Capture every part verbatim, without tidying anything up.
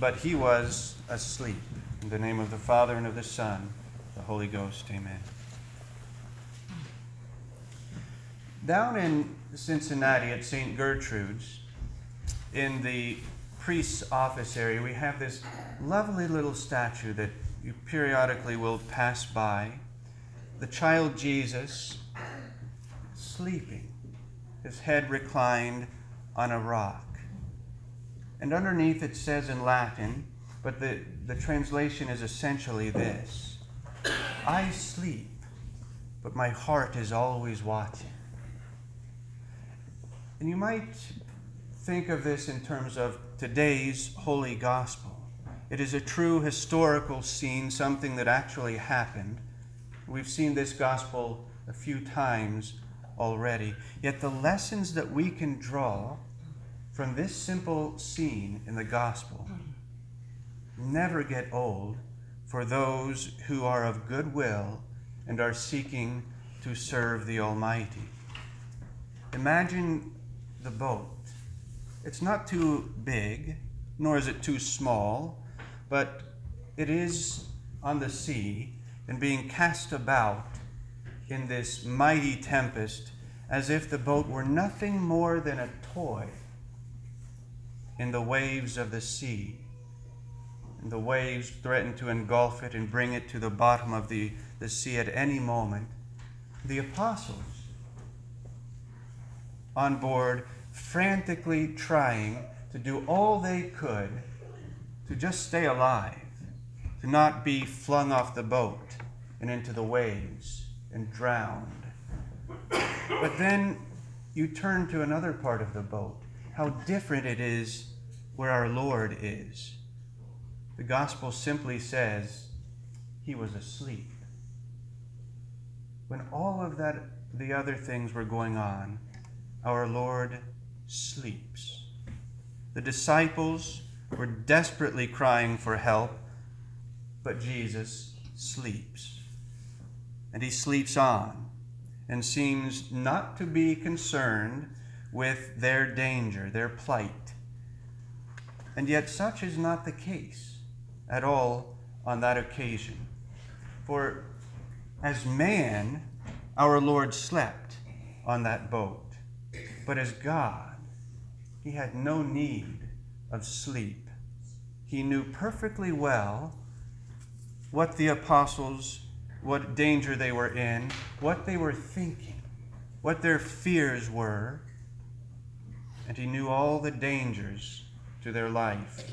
but he was asleep. In the name of the Father, and of the Son, the Holy Ghost, amen. Down in Cincinnati at Saint Gertrude's, in the priest's office area, we have this lovely little statue that you periodically will pass by. The child Jesus sleeping, his head reclined on a rock. And underneath it says in Latin, but the, the translation is essentially this: I sleep, but my heart is always watching. And you might think of this in terms of today's Holy Gospel. It is a true historical scene, something that actually happened. We've seen this Gospel a few times already. Yet the lessons that we can draw from this simple scene in the Gospel never get old for those who are of good will and are seeking to serve the Almighty. Imagine the boat. It's not too big, nor is it too small, but it is on the sea and being cast about in this mighty tempest as if the boat were nothing more than a toy in the waves of the sea. And the waves threaten to engulf it and bring it to the bottom of the, the sea at any moment. The apostles on board, frantically trying to do all they could to just stay alive, to not be flung off the boat and into the waves and drowned. But then you turn to another part of the boat, how different it is where our Lord is. The Gospel simply says he was asleep. When all of that, the other things were going on, our Lord sleeps. The disciples were desperately crying for help, but Jesus sleeps. And he sleeps on and seems not to be concerned with their danger, their plight. And yet such is not the case at all on that occasion. For as man, our Lord slept on that boat. But as God, he had no need of sleep. He knew perfectly well what the apostles, what danger they were in, what they were thinking, what their fears were, and he knew all the dangers to their life.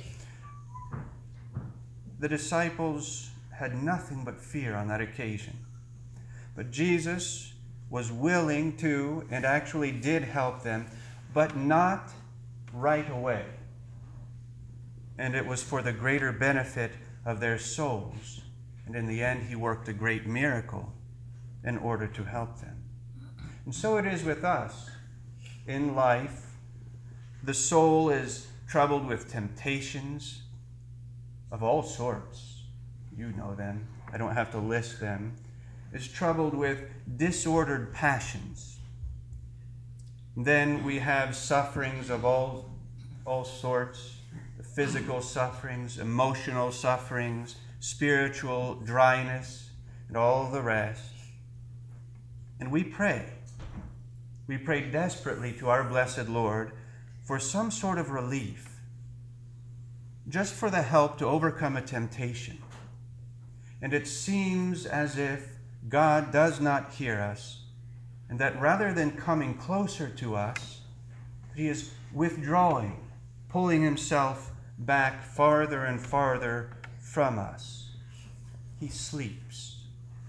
The disciples had nothing but fear on that occasion. But Jesus was willing to, and actually did help them, but not right away. And it was for the greater benefit of their souls. And in the end, he worked a great miracle in order to help them. And so it is with us in life. The soul is troubled with temptations of all sorts. You know them. I don't have to list them. Is troubled with disordered passions. Then we have sufferings of all, all sorts, physical sufferings, emotional sufferings, spiritual dryness, and all the rest. And we pray. We pray desperately to our blessed Lord for some sort of relief, just for the help to overcome a temptation. And it seems as if God does not hear us, and that rather than coming closer to us, he is withdrawing, pulling himself back farther and farther from us. He sleeps.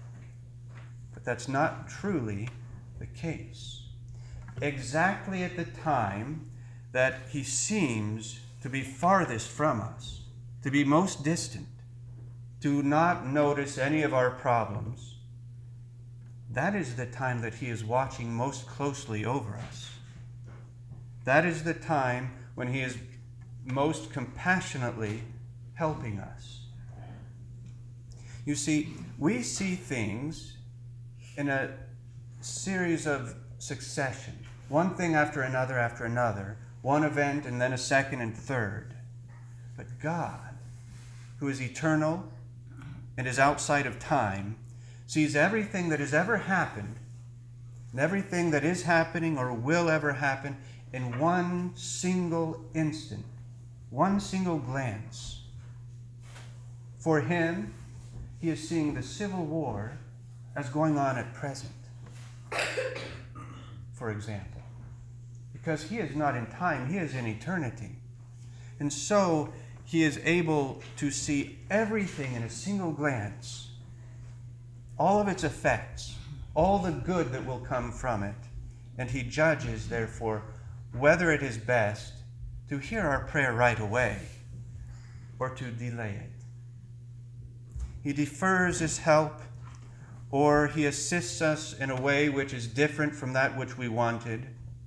But that's not truly the case. Exactly at the time that he seems to be farthest from us, to be most distant, to not notice any of our problems, that is the time that he is watching most closely over us. That is the time when he is most compassionately helping us. You see, we see things in a series of succession, one thing after another after another, one event and then a second and third. But God, who is eternal and is outside of time, sees everything that has ever happened and everything that is happening or will ever happen in one single instant, one single glance. For him, he is seeing the civil war as going on at present, for example, because he is not in time, he is in eternity. And so he is able to see everything in a single glance, all of its effects, all the good that will come from it, and he judges, therefore, whether it is best to hear our prayer right away or to delay it. He defers his help, or he assists us in a way which is different from that which we wanted.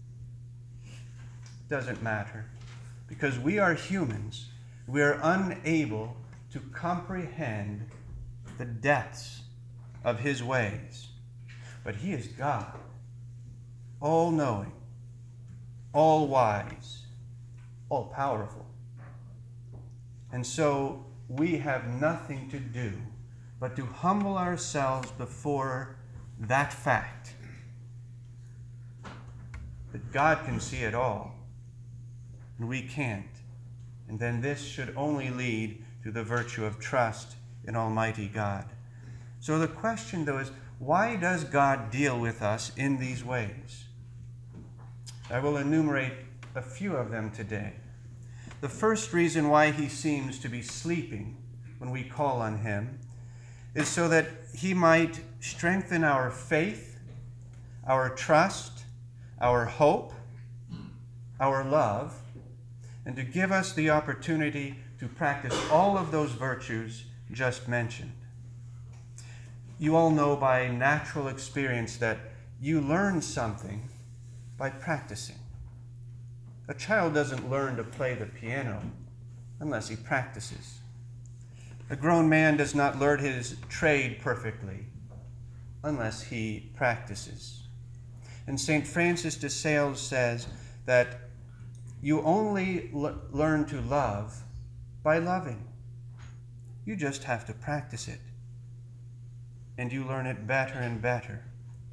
It doesn't matter, because we are humans. We are unable to comprehend the depths of his ways. But he is God, all-knowing, all-wise, all-powerful. And so we have nothing to do but to humble ourselves before that fact, that God can see it all, and we can't. And then this should only lead to the virtue of trust in Almighty God. So the question, though, is, why does God deal with us in these ways? I will enumerate a few of them today. The first reason why he seems to be sleeping when we call on him is so that he might strengthen our faith, our trust, our hope, our love, and to give us the opportunity to practice all of those virtues just mentioned. You all know by natural experience that you learn something by practicing. A child doesn't learn to play the piano unless he practices. A grown man does not learn his trade perfectly unless he practices. And Saint Francis de Sales says that you only l- learn to love by loving. You just have to practice it. And you learn it better and better.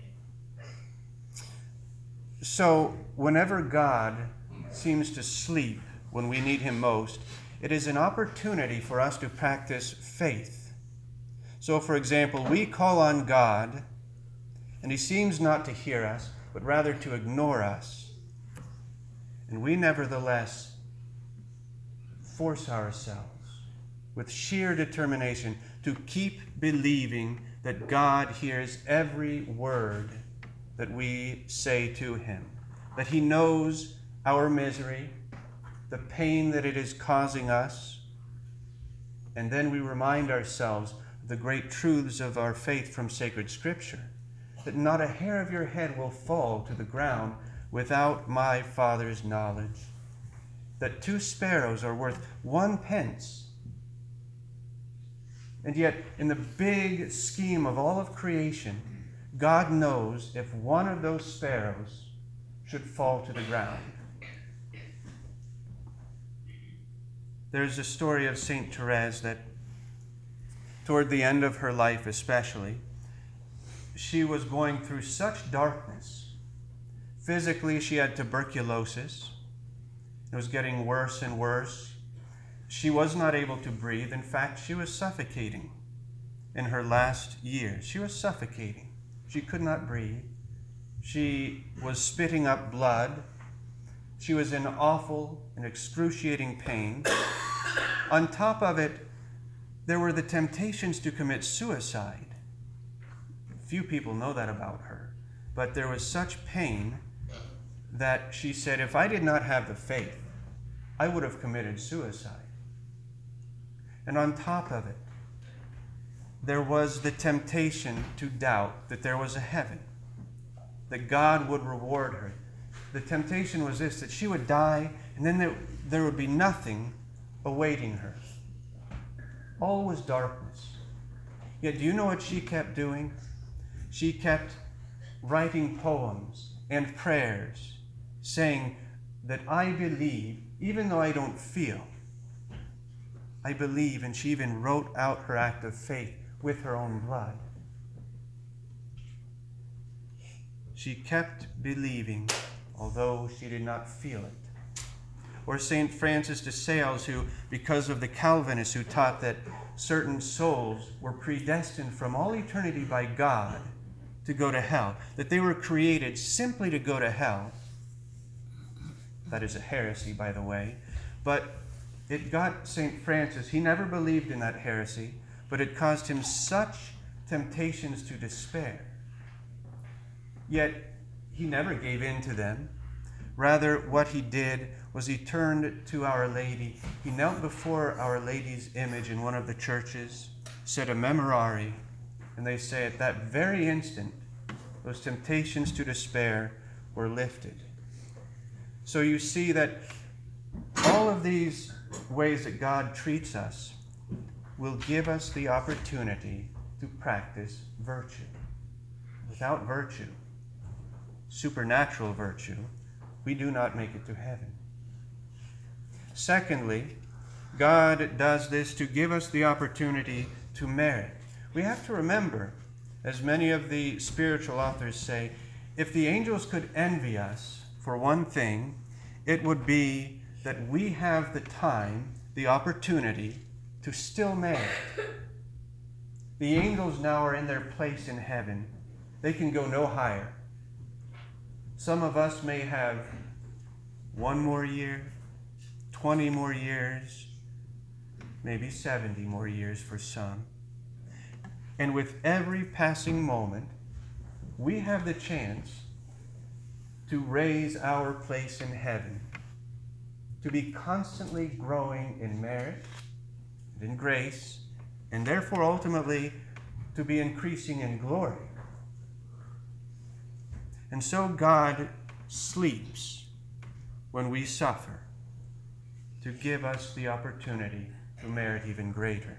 So, whenever God seems to sleep when we need him most, it is an opportunity for us to practice faith. So, for example, we call on God, and he seems not to hear us, but rather to ignore us. And we nevertheless force ourselves with sheer determination to keep believing that God hears every word that we say to him, that he knows our misery, the pain that it is causing us, and then we remind ourselves of the great truths of our faith from sacred Scripture, that not a hair of your head will fall to the ground without my Father's knowledge, that two sparrows are worth one pence. And yet, in the big scheme of all of creation, God knows if one of those sparrows should fall to the ground. There's a story of Saint Therese that, toward the end of her life especially, she was going through such darkness. Physically, she had tuberculosis. It was getting worse and worse. She was not able to breathe. In fact, she was suffocating in her last years. She was suffocating. She could not breathe. She was spitting up blood. She was in awful and excruciating pain. On top of it, there were the temptations to commit suicide. Few people know that about her. But there was such pain that she said, if I did not have the faith, I would have committed suicide. And on top of it, there was the temptation to doubt that there was a heaven, that God would reward her. The temptation was this, that she would die, and then there, there would be nothing awaiting her. All was darkness. Yet do you know what she kept doing? She kept writing poems and prayers, saying that I believe, even though I don't feel, I believe, and she even wrote out her act of faith with her own blood. She kept believing, although she did not feel it. Or Saint Francis de Sales, who, because of the Calvinists who taught that certain souls were predestined from all eternity by God to go to hell, that they were created simply to go to hell. That is a heresy, by the way. But it got Saint Francis, he never believed in that heresy, but it caused him such temptations to despair. Yet he never gave in to them. Rather, what he did was he turned to Our Lady. He knelt before Our Lady's image in one of the churches, said a memorare, and they say at that very instant, those temptations to despair were lifted. So you see that all of these ways that God treats us will give us the opportunity to practice virtue. Without virtue, supernatural virtue, we do not make it to heaven. Secondly, God does this to give us the opportunity to merit. We have to remember, as many of the spiritual authors say, if the angels could envy us for one thing, it would be that we have the time, the opportunity to still merit. The angels now are in their place in heaven. They can go no higher. Some of us may have one more year, twenty more years, maybe seventy more years for some. And with every passing moment, we have the chance to raise our place in heaven, to be constantly growing in merit and in grace, and therefore ultimately to be increasing in glory. And so God sleeps when we suffer to give us the opportunity to merit even greater.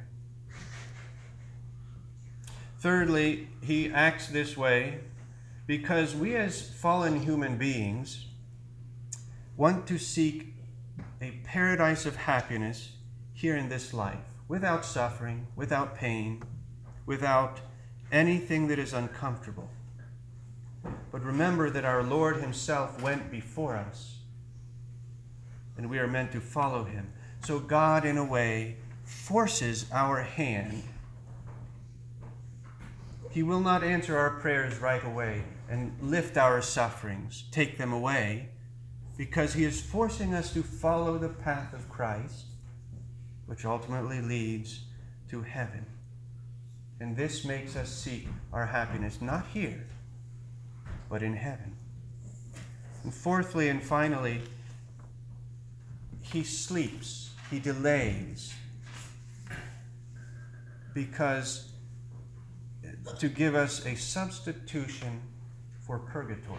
Thirdly, he acts this way because we as fallen human beings want to seek a paradise of happiness here in this life, without suffering, without pain, without anything that is uncomfortable. But remember that our Lord himself went before us, and we are meant to follow him. So God, in a way, forces our hand. He will not answer our prayers right away and lift our sufferings, take them away, because he is forcing us to follow the path of Christ, which ultimately leads to heaven. And this makes us seek our happiness not here, but in heaven. And fourthly and finally, he sleeps, he delays, because to give us a substitution for purgatory.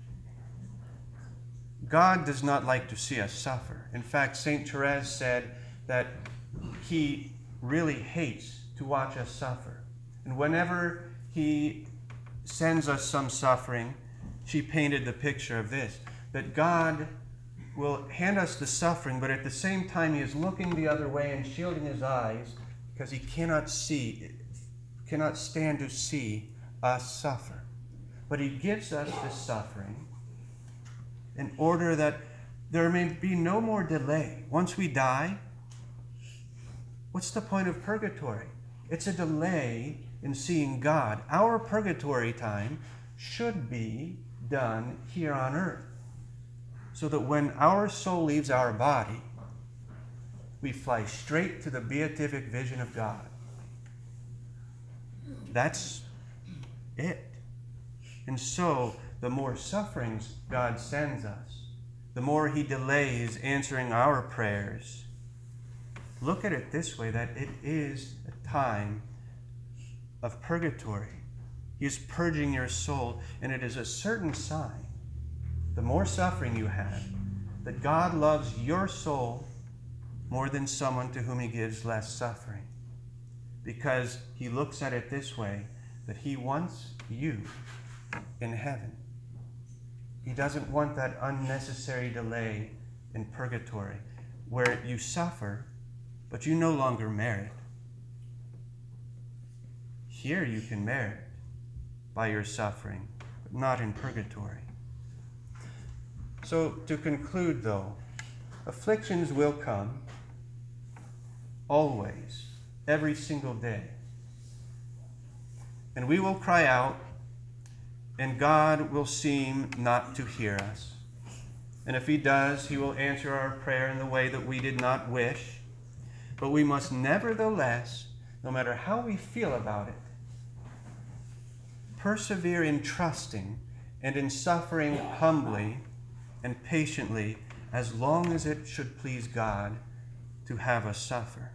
God does not like to see us suffer. In fact, Saint Therese said that he really hates to watch us suffer. And whenever he sends us some suffering, she painted the picture of this, that God will hand us the suffering, but at the same time he is looking the other way and shielding his eyes because he cannot see, cannot stand to see us suffer. But he gives us the suffering in order that there may be no more delay. Once we die, what's the point of purgatory? It's a delay in seeing God. Our purgatory time should be done here on earth, so that when our soul leaves our body, we fly straight to the beatific vision of God. That's it. And so, the more sufferings God sends us, the more he delays answering our prayers. Look at it this way, that it is a time of purgatory. He is purging your soul, and it is a certain sign, the more suffering you have, that God loves your soul more than someone to whom he gives less suffering. Because he looks at it this way, that he wants you in heaven. He doesn't want that unnecessary delay in purgatory, where you suffer but you no longer merit. Here you can merit by your suffering, but not in purgatory. So to conclude, though, afflictions will come always, every single day. And we will cry out, and God will seem not to hear us. And if he does, he will answer our prayer in the way that we did not wish. But we must nevertheless, no matter how we feel about it, persevere in trusting and in suffering humbly and patiently, as long as it should please God to have us suffer.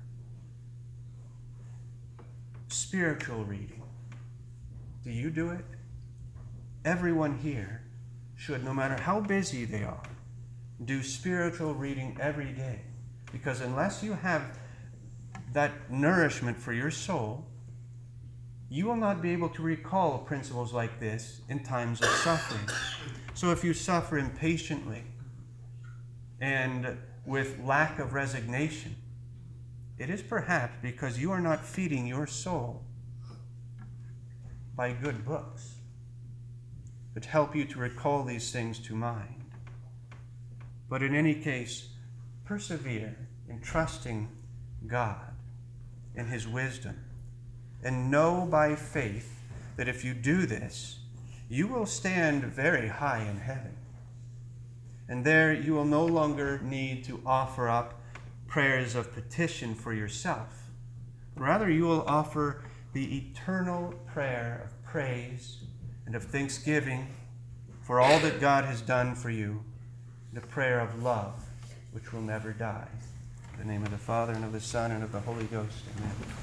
Spiritual reading. Do you do it? Everyone here should, no matter how busy they are, do spiritual reading every day. Because unless you have that nourishment for your soul, you will not be able to recall principles like this in times of suffering. So if you suffer impatiently and with lack of resignation, it is perhaps because you are not feeding your soul by good books that help you to recall these things to mind. But in any case, persevere in trusting God and his wisdom, and know by faith that if you do this, you will stand very high in heaven. And there you will no longer need to offer up prayers of petition for yourself. Rather, you will offer the eternal prayer of praise and of thanksgiving for all that God has done for you, the prayer of love, which will never die. In the name of the Father, and of the Son, and of the Holy Ghost. Amen.